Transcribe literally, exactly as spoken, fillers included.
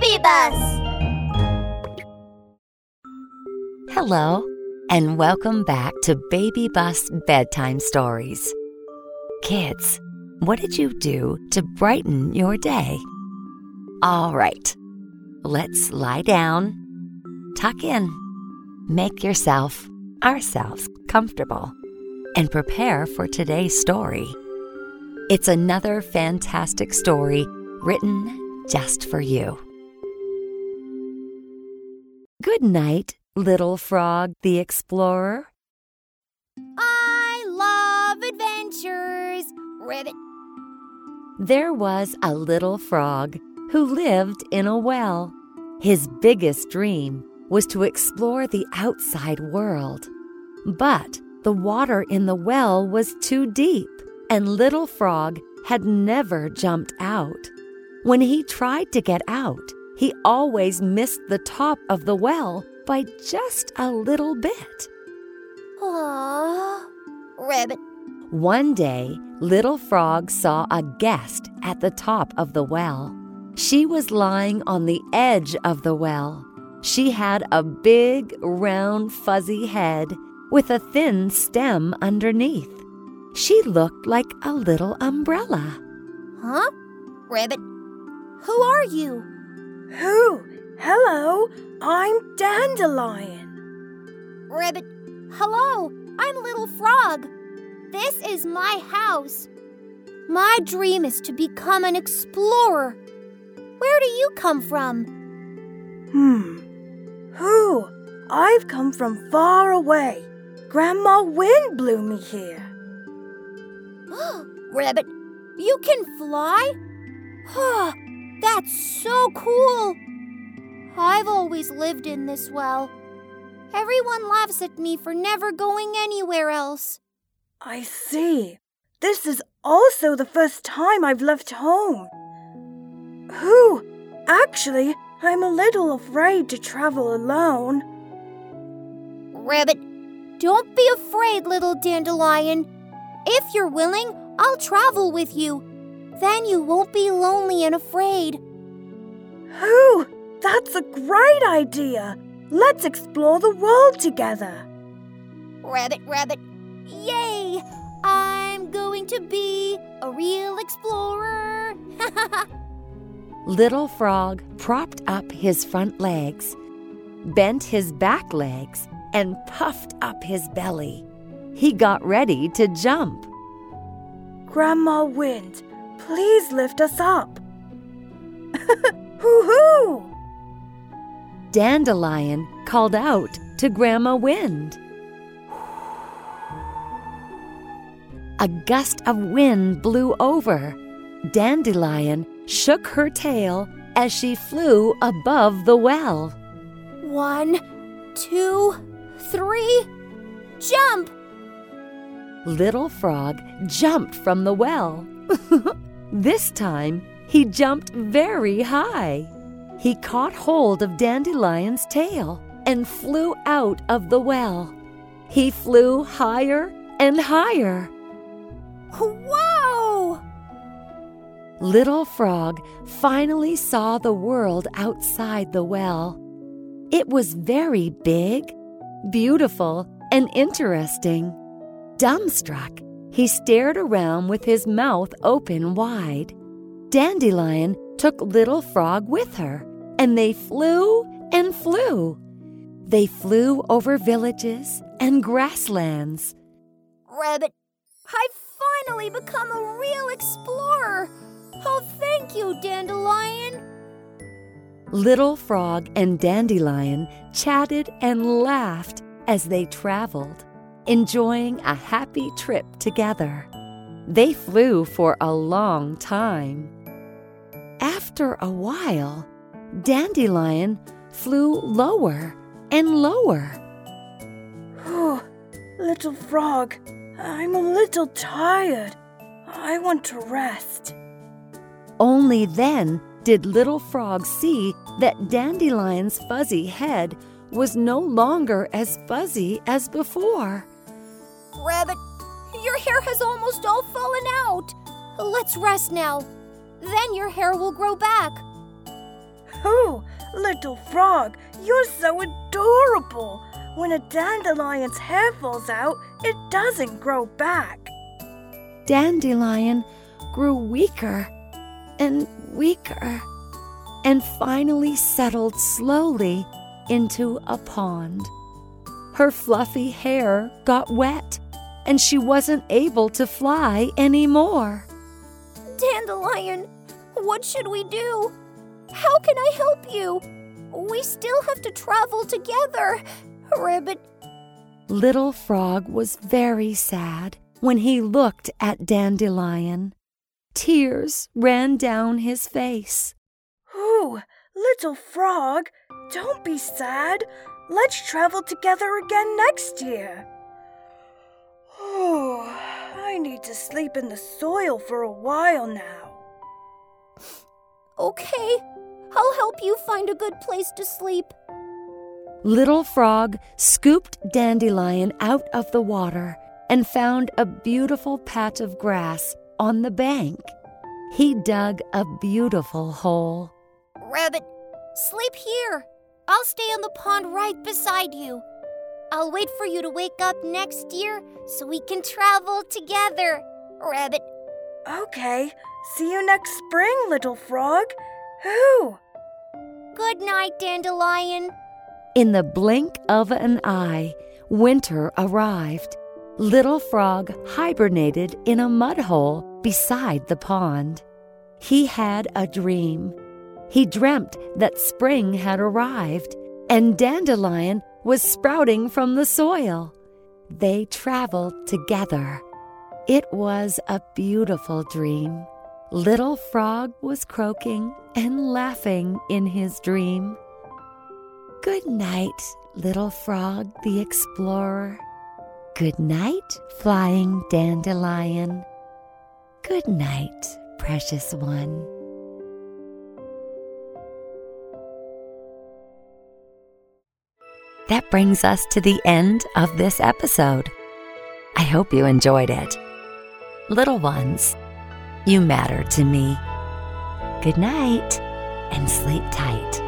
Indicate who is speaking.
Speaker 1: Baby Bus!
Speaker 2: Hello, and welcome back to Baby Bus Bedtime Stories. Kids, what did you do to brighten your day? All right, let's lie down, tuck in, make yourself, ourselves, comfortable, and prepare for today's story. It's another fantastic story written just for you. Good night, Little Frog the Explorer.
Speaker 1: I love adventures. Ribbit.
Speaker 2: There was a little frog who lived in a well. His biggest dream was to explore the outside world. But the water in the well was too deep, and Little Frog had never jumped out. When he tried to get out, he always missed the top of the well by just a little bit.
Speaker 1: Aww. Ribbit.
Speaker 2: One day, Little Frog saw a guest at the top of the well. She was lying on the edge of the well. She had a big, round, fuzzy head with a thin stem underneath. She looked like a little umbrella.
Speaker 1: Huh? Ribbit. Who are you?
Speaker 3: Who? Hello, I'm Dandelion.
Speaker 1: Ribbit. Hello, I'm Little Frog. This is my house. My dream is to become an explorer. Where do you come from?
Speaker 3: Hmm. Who? I've come from far away. Grandma Wind blew me here.
Speaker 1: Ribbit, you can fly? That's so cool. I've always lived in this well. Everyone laughs at me for never going anywhere else.
Speaker 3: I see. This is also the first time I've left home. Who? Actually, I'm a little afraid to travel alone.
Speaker 1: Ribbit, don't be afraid, little Dandelion. If you're willing, I'll travel with you. Then you won't be lonely and afraid.
Speaker 3: Who? That's a great idea. Let's explore the world together.
Speaker 1: Rabbit, rabbit, yay! I'm going to be a real explorer.
Speaker 2: Little Frog propped up his front legs, bent his back legs, and puffed up his belly. He got ready to jump.
Speaker 3: Grandma Wind, please lift us up. Hoo-hoo!
Speaker 2: Dandelion called out to Grandma Wind. A gust of wind blew over. Dandelion shook her tail as she flew above the well.
Speaker 1: One, two, three, jump!
Speaker 2: Little Frog jumped from the well. This time, he jumped very high. He caught hold of Dandelion's tail and flew out of the well. He flew higher and higher.
Speaker 1: Whoa!
Speaker 2: Little Frog finally saw the world outside the well. It was very big, beautiful, and interesting. Dumbstruck, he stared around with his mouth open wide. Dandelion took Little Frog with her, and they flew and flew. They flew over villages and grasslands.
Speaker 1: Rabbit, I've finally become a real explorer. Oh, thank you, Dandelion.
Speaker 2: Little Frog and Dandelion chatted and laughed as they traveled, enjoying a happy trip together. They flew for a long time. After a while, Dandelion flew lower and lower.
Speaker 3: Whew, Little Frog, I'm a little tired. I want to rest.
Speaker 2: Only then did Little Frog see that Dandelion's fuzzy head was no longer as fuzzy as before.
Speaker 1: Rabbit, your hair has almost all fallen out. Let's rest now. Then your hair will grow back.
Speaker 3: Whew, little frog, you're so adorable. When a dandelion's hair falls out, it doesn't grow back.
Speaker 2: Dandelion grew weaker and weaker and finally settled slowly into a pond. Her fluffy hair got wet and she wasn't able to fly anymore.
Speaker 1: Dandelion, what should we do? How can I help you? We still have to travel together. Ribbit.
Speaker 2: Little Frog was very sad when he looked at Dandelion. Tears ran down his face.
Speaker 3: Ooh, little frog, don't be sad. Let's travel together again next year. Oh, I need to sleep in the soil for a while now.
Speaker 1: Okay, I'll help you find a good place to sleep.
Speaker 2: Little Frog scooped Dandelion out of the water and found a beautiful patch of grass on the bank. He dug a beautiful hole.
Speaker 1: Rabbit, sleep here. I'll stay on the pond right beside you. I'll wait for you to wake up next year so we can travel together, Rabbit.
Speaker 3: Okay, see you next spring, little frog. Hoo!
Speaker 1: Good night, Dandelion.
Speaker 2: In the blink of an eye, winter arrived. Little Frog hibernated in a mud hole beside the pond. He had a dream. He dreamt that spring had arrived and Dandelion was sprouting from the soil. They traveled together. It was a beautiful dream. Little Frog was croaking and laughing in his dream. Good night, Little Frog the Explorer. Good night, Flying Dandelion. Good night, precious one. That brings us to the end of this episode. I hope you enjoyed it. Little ones, you matter to me. Good night and sleep tight.